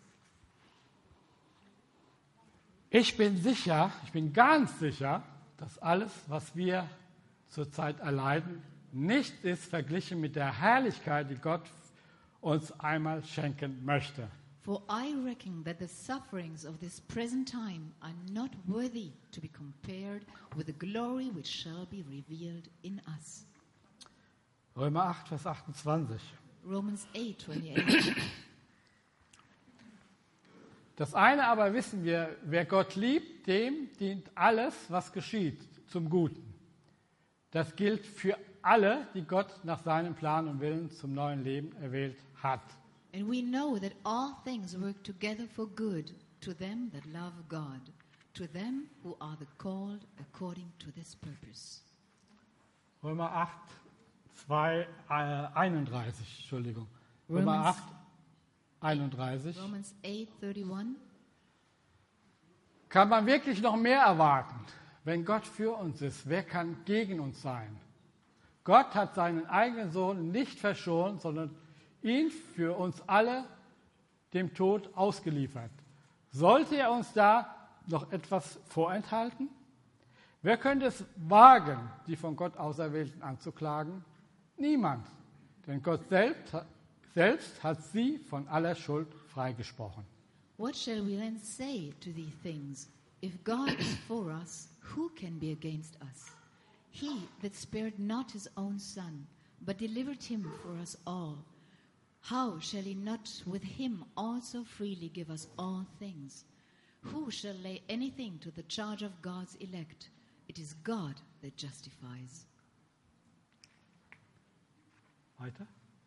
Ich bin sicher, ich bin ganz sicher, dass alles, was wir zurzeit erleiden, nicht ist verglichen mit der Herrlichkeit, die Gott uns einmal schenken möchte. For I reckon that the sufferings of this present time are not worthy to be compared with the glory which shall be revealed in us. Römer 8, Vers 28. Romans 8:28. Das eine aber wissen wir, wer Gott liebt, dem dient alles, was geschieht, zum Guten. Das gilt für alle, die Gott nach seinem Plan und Willen zum neuen Leben erwählt hat. And we know that all things work together for good to them that love God, to them who are the called according to this purpose. Römer 8, 31, Entschuldigung. Römer Romans- 8, 31. Romans 8:31. Kann man wirklich noch mehr erwarten? Wenn Gott für uns ist, wer kann gegen uns sein? Gott hat seinen eigenen Sohn nicht verschont, sondern ihn für uns alle dem Tod ausgeliefert. Sollte er uns da noch etwas vorenthalten? Wer könnte es wagen, die von Gott Auserwählten anzuklagen? Niemand, denn Gott selbst hat sie von aller Schuld freigesprochen. What shall we then say to these things? If God is for us, who can be against us? He that spared not his own son, but delivered him for us all, how shall he not with him also freely give us all things? Who shall lay anything to the charge of God's elect? It is God that justifies. Weiter.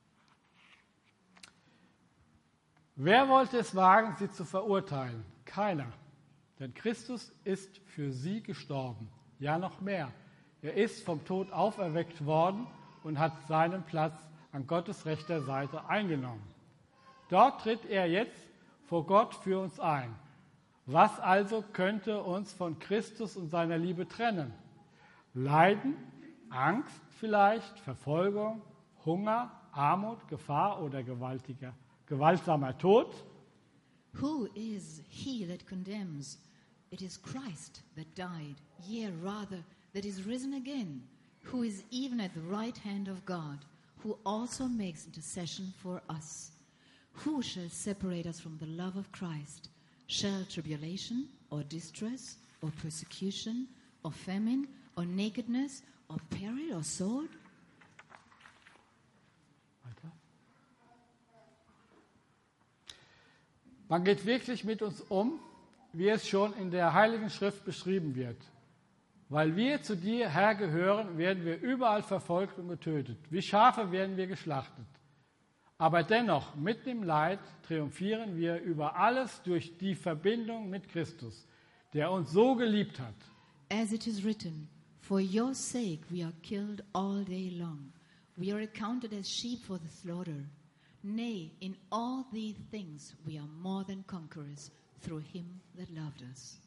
Wer wollte es wagen, sie zu verurteilen? Keiner. Denn Christus ist für sie gestorben. Ja, noch mehr. Er ist vom Tod auferweckt worden und hat seinen Platz an Gottes rechter Seite eingenommen. Dort tritt er jetzt vor Gott für uns ein. Was also könnte uns von Christus und seiner Liebe trennen? Leiden, Angst vielleicht, Verfolgung, Hunger, Armut, Gefahr oder gewaltsamer Tod? Who is he that condemns? It is Christ that died, yea, rather, that is risen again, who is even at the right hand of God, who also makes intercession for us. Who shall separate us from the love of Christ? Shall tribulation, or distress, or persecution, or famine, or nakedness, or peril, or sword? Weiter. Man geht wirklich mit uns um, wie es schon in der Heiligen Schrift beschrieben wird. Weil wir zu dir, Herr, gehören, werden wir überall verfolgt und getötet. Wie Schafe werden wir geschlachtet. Aber dennoch, mit dem Leid triumphieren wir über alles durch die Verbindung mit Christus, der uns so geliebt hat. As it is written, For your sake we are killed all day long. We are accounted as sheep for the slaughter. Nay, in all these things we are more than conquerors through him that loved us.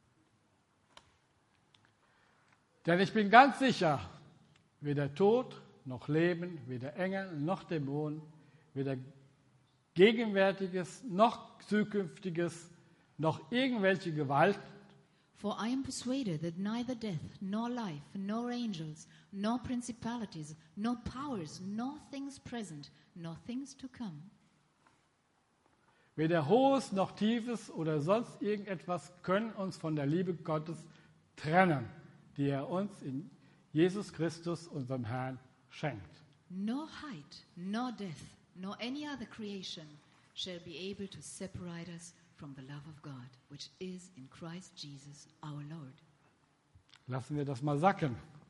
Denn ich bin ganz sicher, weder Tod noch Leben, weder Engel noch Dämonen, weder Gegenwärtiges noch Zukünftiges, noch irgendwelche Gewalten, For I am persuaded that neither death, nor life, nor angels, nor principalities, nor powers, nor things present, nor things to come, weder Hohes noch Tiefes oder sonst irgendetwas können uns von der Liebe Gottes trennen, die er uns in Jesus Christus, unserem Herrn, schenkt. no height, nor death, nor any other creation shall be able to separate us from the love of God, which is in Christ Jesus our Lord. Lassen wir das mal sacken.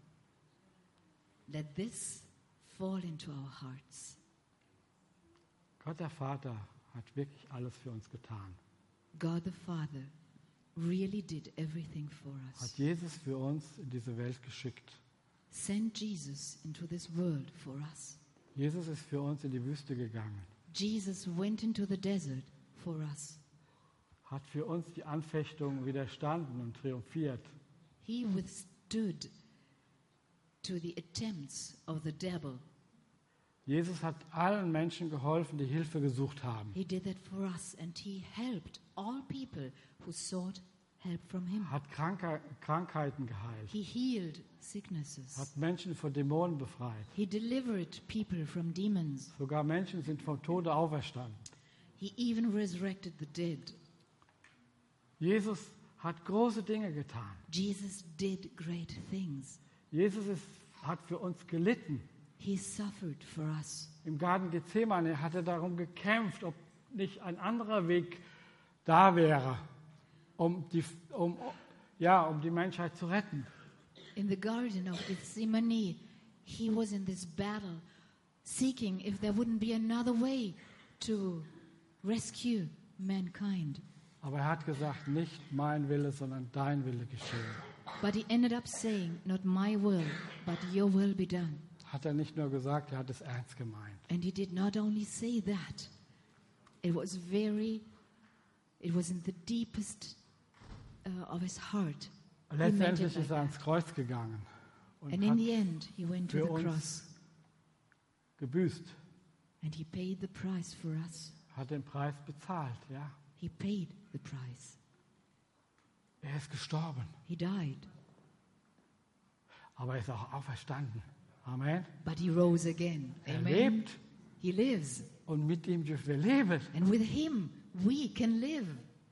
Let this fall into our hearts. Gott der Vater hat wirklich alles für uns getan. God the Father really did everything for Hat us. Jesus für uns in diese Welt geschickt. Sent Jesus into this world for us. Jesus ist für uns in die Wüste gegangen. Jesus went into the desert for us. Hat für uns die Anfechtung widerstanden und triumphiert. He withstood to the attempts of the devil. Jesus hat allen Menschen geholfen, die Hilfe gesucht haben. He did that for us, and he helped all people who sought help from him. Hat Krankheiten geheilt. He healed sicknesses. Hat Menschen vor Dämonen befreit. He delivered people from demons. Sogar Menschen sind vom Tode auferstanden. He even resurrected the dead. Jesus hat große Dinge getan. Jesus did great things. Jesus hat für uns gelitten. He suffered for us. Im Garten Gethsemane hat er darum gekämpft, ob nicht ein anderer Weg da wäre, um die Menschheit zu retten. In the Garden of Gethsemane, he was in this battle, seeking if there wouldn't be another way to rescue mankind. Aber er hat gesagt, nicht mein Wille, sondern dein Wille geschehe. But he ended up saying, not my will, but your will be done. Hat er nicht nur gesagt, er hat es ernst gemeint. And he did not only say that, it was in the deepest of his heart. He meant it Letztendlich like ist er ans that. Kreuz gegangen und And in hat the end, he went to für the uns cross, gebüßt, and he paid the price for us. hat den Preis bezahlt. Ja. He paid the price. Er ist gestorben, He died, aber er ist auch auferstanden. Amen. but he rose again. Er Amen. lebt He lives, und mit ihm dürfen wir leben. and with him we can live.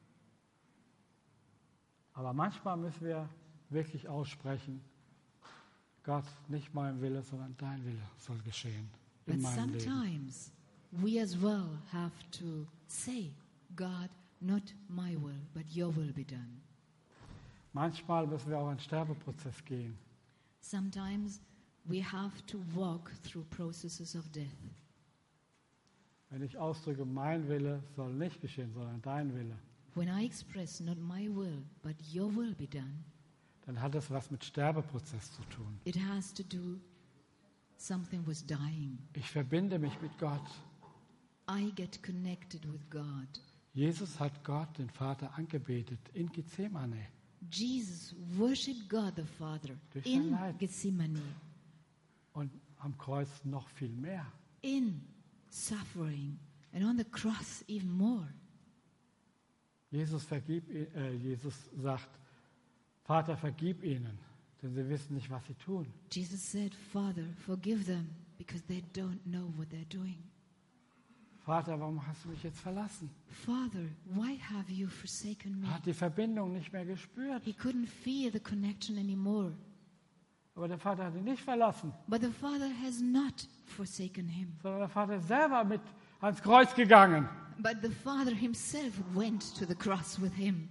Aber manchmal müssen wir wirklich aussprechen, Gott, nicht mein Wille, sondern dein Wille soll geschehen in But meinem Leben. sometimes we as well have to say, God, not my will, but your will be done. Manchmal müssen wir auch einen Sterbeprozess gehen. Sometimes we have to walk through processes of death. Wenn ich ausdrücke, mein Wille soll nicht geschehen, sondern dein Wille, When I express not my will, but your will be done, dann hat es was mit Sterbeprozess zu tun. it has to do something with dying. Ich verbinde mich mit Gott. I get connected with God. Jesus hat Gott, den Vater, angebetet in Gethsemane. Jesus worshiped God the Father Durch sein in Leid. Gethsemane, Und am Kreuz noch viel mehr. in suffering, and on the cross even more. Jesus sagt, Vater, vergib ihnen, denn sie wissen nicht, was sie tun. Jesus said, Father, forgive them because they don't know what they're doing. Vater, warum hast du mich jetzt verlassen? Father, why have you forsaken me? Er hat die Verbindung nicht mehr gespürt. He couldn't feel the connection anymore. Aber der Vater hat ihn nicht verlassen, But the Father has not forsaken him. sondern der Vater ist selber mit ans Kreuz gegangen. But the Father himself went to the cross with him.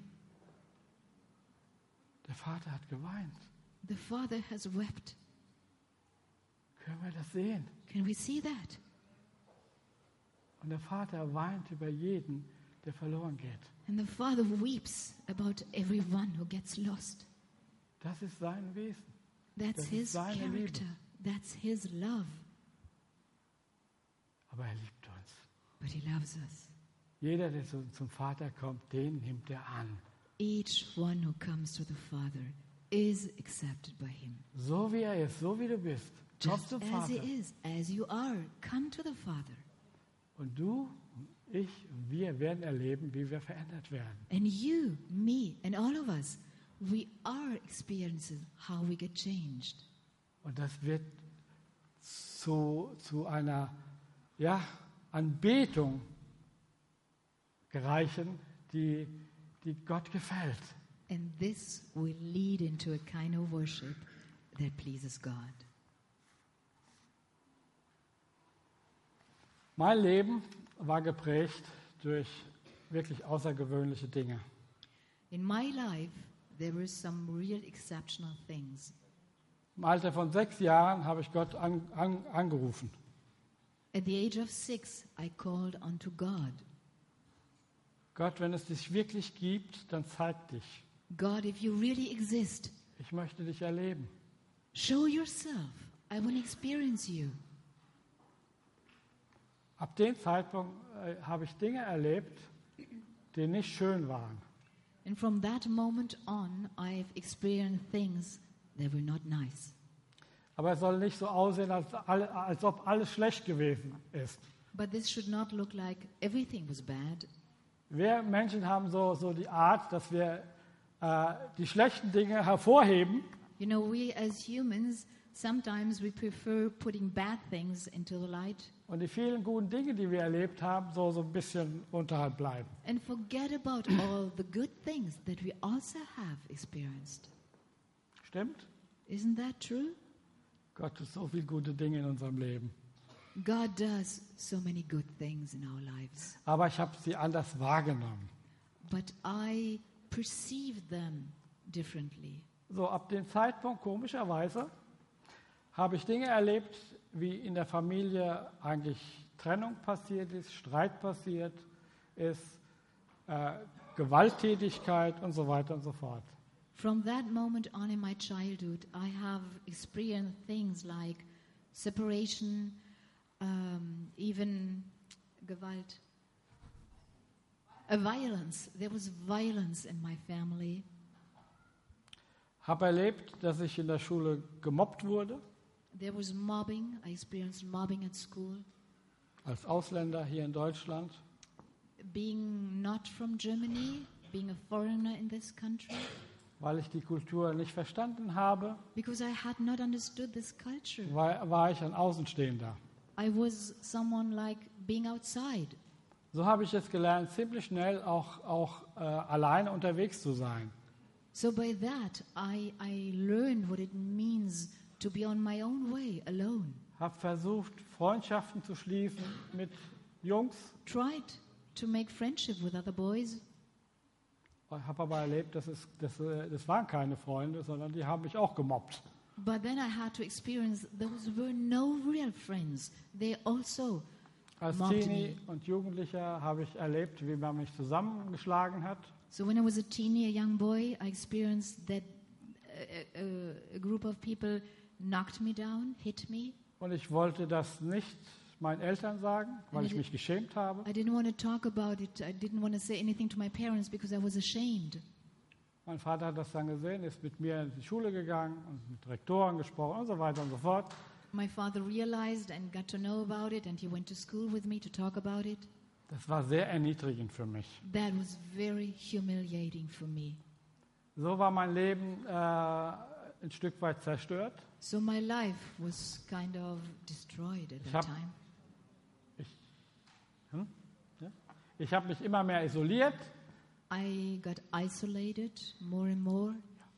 Der Vater hat geweint. The Father has wept. Können wir das sehen? Can we see that? Und der Vater weint über jeden, der verloren geht. And the Father weeps about everyone who gets lost. Das ist sein Wesen. That's Das ist His seine character. Liebe. That's His love. Aber er liebt uns. But He loves us. Jeder, der zum Vater kommt, den nimmt er an. Each one who comes to the Father is accepted by Him. So wie er ist, so wie du bist. Komm Just zum as He Vater. is, as you are, come to the Father. Und du, ich, wir werden erleben, wie wir verändert werden. And you, me, and all of us, we are experiencing how we get changed. Und das wird zu einer Anbetung gereichen, die Gott gefällt. And this will lead into a kind of worship that pleases God. Mein Leben war geprägt durch wirklich außergewöhnliche Dinge. In my life, there were some real exceptional things. Im Alter von 6 Jahren habe ich Gott angerufen. At the age of 6, I called unto God. Gott, wenn es dich wirklich gibt, dann zeig dich. God, if you really exist, Ich möchte dich erleben. show yourself. I want to experience you. Ab dem Zeitpunkt habe ich Dinge erlebt, die nicht schön waren. And from that moment on, I've experienced things that were not nice. Aber es soll nicht so aussehen, als ob alles schlecht gewesen ist. But this should not look like everything was bad. Wir Menschen haben so die Art, dass wir die schlechten Dinge hervorheben You know, we as humans, sometimes we prefer putting bad things into the light und die vielen guten Dinge, die wir erlebt haben, so ein bisschen unterhalb bleiben. and forget about all the good things that we also have experienced. Stimmt? Isn't that true? Gott tut so viele gute Dinge in unserem Leben. God does so many good things in our lives, Aber ich habe sie anders wahrgenommen. but I perceive them differently. So, ab dem Zeitpunkt, komischerweise, habe ich Dinge erlebt, wie in der Familie eigentlich Trennung passiert ist, Streit passiert ist, Gewalttätigkeit und so weiter und so fort. From that moment on in my childhood, I have experienced things like separation, even Gewalt, violence. There was violence in my family. Habe erlebt, dass ich in der Schule gemobbt wurde, There was mobbing. I experienced mobbing at school. als Ausländer hier in Deutschland. Being not from Germany, being a foreigner in this country, Weil ich die Kultur nicht verstanden habe, because I had not understood this culture. war ich ein Außenstehender. I was someone like being outside. So habe ich jetzt gelernt, ziemlich schnell auch alleine unterwegs zu sein. So by that, I learned what it means to be on my own way, alone. Habe versucht, Freundschaften zu schließen mit Jungs, Tried to make friendship with other boys, habe aber erlebt, das waren keine Freunde, sondern die haben mich auch gemobbt. but then I had to experience those were no real friends. They also Als mobbed Teenie me. und Jugendlicher habe ich erlebt, wie man mich zusammengeschlagen hat. So when I was a teeny, a young boy, I experienced that a group of people knocked me down, hit me. Und ich wollte das nicht meinen Eltern sagen, weil ich mich geschämt habe. I didn't want to talk about it. I didn't want to say anything to my parents because I was ashamed. Mein Vater hat das dann gesehen, ist mit mir in die Schule gegangen und mit Rektoren gesprochen und so weiter und so fort. My father realized and got to know about it, and he went to school with me to talk about it. Das war sehr erniedrigend für mich. That was very humiliating for me. So war mein Leben ein Stück weit zerstört. So my life was kind of destroyed at Ich that hab- time. Ich habe mich immer mehr isoliert I got isolated more and more.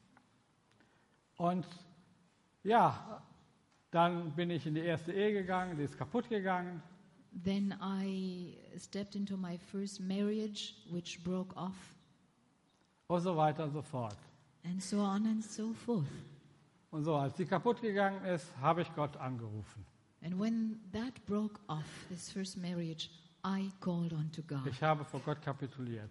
und ja, dann bin ich in die erste Ehe gegangen, die ist kaputt gegangen. Then I stepped into my first marriage, which broke off, Und so weiter und so fort. and so on and so forth. Und so, als die kaputt gegangen ist, habe ich Gott angerufen. And when that broke off, this first marriage, I called on to God. Ich habe vor Gott kapituliert.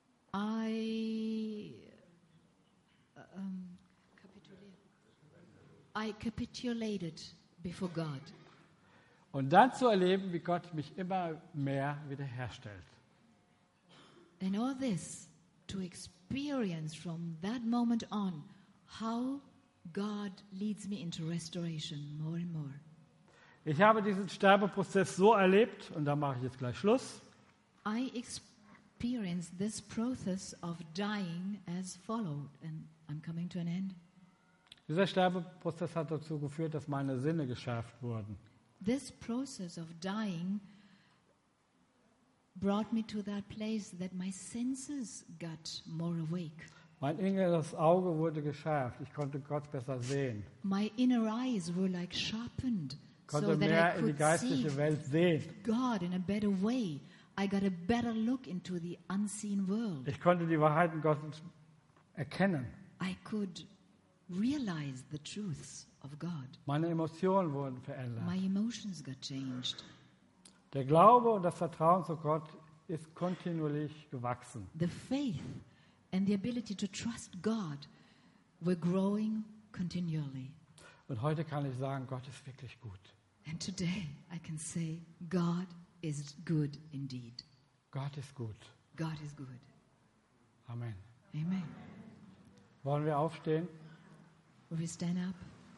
I I capitulated before God. Und dann zu erleben, wie Gott mich immer mehr wiederherstellt. And all this to experience from that moment on how God leads me into restoration more and more. Ich habe diesen Sterbeprozess so erlebt, und da mache ich jetzt gleich Schluss. I experienced this process of dying as followed, and I'm coming to an end. Dieser Sterbeprozess hat dazu geführt, dass meine Sinne geschärft wurden. This process of dying brought me to that place that my senses got more awake. Mein inneres Auge wurde geschärft. Ich konnte Gott besser sehen. My inner eyes were like sharpened Ich konnte so that mehr I in die could geistliche see Welt sehen. God in a better way. I got a better look into the unseen world. Ich konnte die Wahrheiten Gottes erkennen. I could realize the truths of God. Meine Emotionen wurden verändert. My emotions got changed. Der Glaube und das Vertrauen zu Gott ist kontinuierlich gewachsen. The faith and the ability to trust God were growing continually. Und heute kann ich sagen, Gott ist wirklich gut. And today I can say, God is good indeed. Gott ist gut. God is good. Amen. Amen. Wollen wir aufstehen? Will we stand up?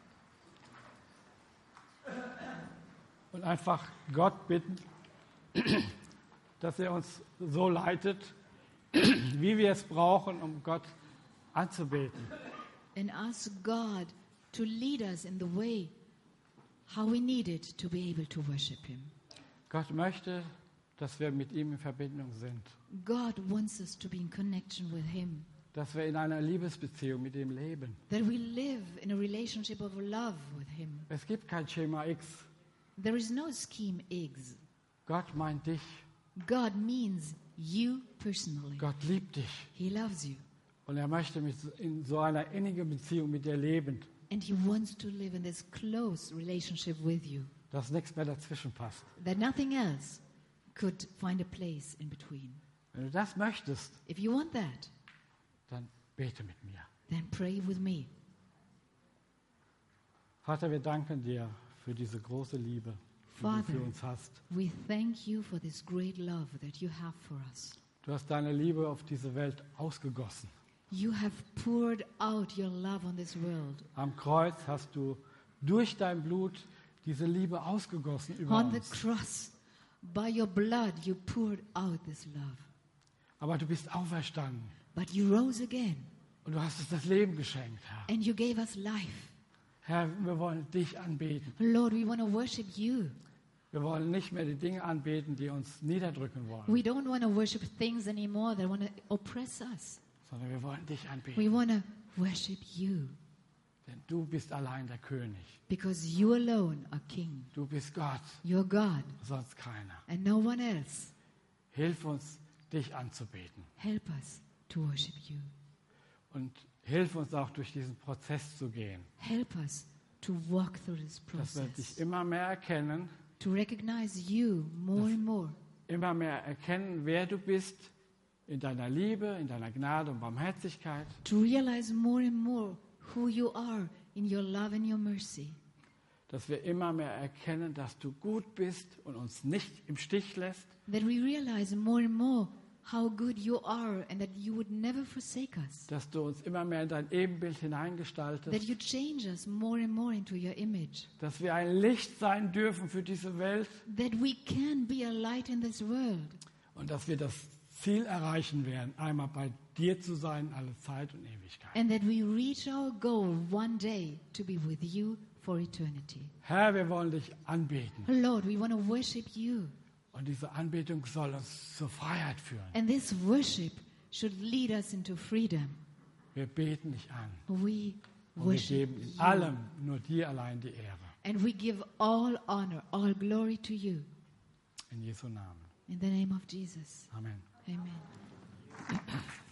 Und einfach Gott bitten, dass er uns so leitet, wie wir es brauchen, um Gott anzubeten. And ask God to lead us in the way how we need it to be able to worship Him. Gott möchte, dass wir mit ihm in Verbindung sind, God wants us to be in connection with Him, dass wir in einer Liebesbeziehung mit ihm leben. that we live in a relationship of love with Him. Es gibt kein Schema X. There is no scheme X. Gott meint dich. God means you personally. Gott liebt dich. He loves you. Und er möchte in so einer innigen Beziehung mit dir leben, And He wants to live in this close relationship with you, dass nichts mehr dazwischen passt. that nothing else could find a place in between. Wenn du das möchtest, If you want that, dann bete mit mir. then pray with me. Vater, wir danken dir für diese große Liebe, die du Father, für uns hast. we thank you for this great love that you have for us. Du hast deine Liebe auf diese Welt ausgegossen. You have poured out your love on this world. Am Kreuz hast du durch dein Blut diese Liebe ausgegossen über On the uns. cross, by your blood, you poured out this love. Aber du bist auferstanden But you rose again, und du hast uns das Leben geschenkt, Herr. and you gave us life. Herr, wir wollen dich anbeten. Lord, we want to worship you. Wir wollen nicht mehr die Dinge anbeten, die uns niederdrücken wollen, We don't want to worship things anymore that want to oppress us. sondern wir wollen dich anbeten. We want to worship you Denn du bist allein der König. because you alone are King. Du bist Gott, You're God sonst keiner. and no one else. Hilf uns, dich anzubeten. Help us to worship you. Und hilf uns auch, durch diesen Prozess zu gehen. Help us to walk through this Dass wir dich process, immer mehr erkennen, to recognize you more and more, immer mehr erkennen, wer du bist in deiner Liebe, in deiner Gnade und Barmherzigkeit. to realize more and more who you are in your love and your mercy, Dass wir immer mehr erkennen, dass du gut bist und uns nicht im Stich lässt. that we realize more and more how good you are and that you would never forsake us, Dass du uns immer mehr in dein Ebenbild that hineingestaltest. you change us more and more into your image, Dass wir ein Licht sein dürfen für diese Welt. that we can be a light in this world, Und dass wir das Ziel erreichen werden, einmal bei dir zu sein, alle Zeit und Ewigkeit. and that we reach our goal one day to be with you for eternity. Herr, wir wollen dich anbeten. Lord, we want to worship you, Und diese Anbetung soll uns zur Freiheit führen. and this worship should lead us into freedom. Wir beten dich an. We Und wir worship geben in you, allem nur dir allein die Ehre. and we give all honor, all glory to you. In Jesu Namen. In the name of Jesus. Amen. Amen.